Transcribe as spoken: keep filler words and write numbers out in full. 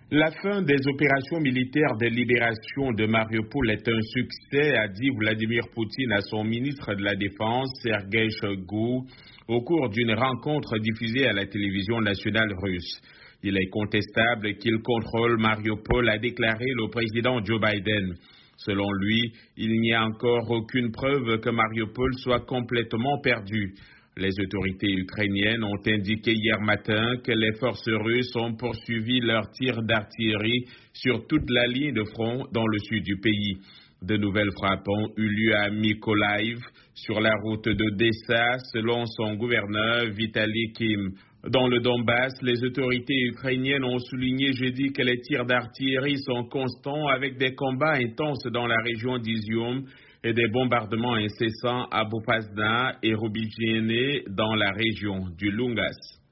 La fin des opérations militaires de libération de Mariupol est un succès, a dit Vladimir Poutine à son ministre de la Défense, Sergei Shoigu, au cours d'une rencontre diffusée à la télévision nationale russe. Il est contestable qu'il contrôle Mariupol, a déclaré le président Joe Biden. Selon lui, il n'y a encore aucune preuve que Mariupol soit complètement perdu. Les autorités ukrainiennes ont indiqué hier matin que les forces russes ont poursuivi leurs tirs d'artillerie sur toute la ligne de front dans le sud du pays. De nouvelles frappes ont eu lieu à Mykolaiv, sur la route d'Odessa, selon son gouverneur Vitaly Kim. Dans le Donbass, les autorités ukrainiennes ont souligné jeudi que les tirs d'artillerie sont constants avec des combats intenses dans la région d'Izium et des bombardements incessants à Popasna et Robichene dans la région du Lungas.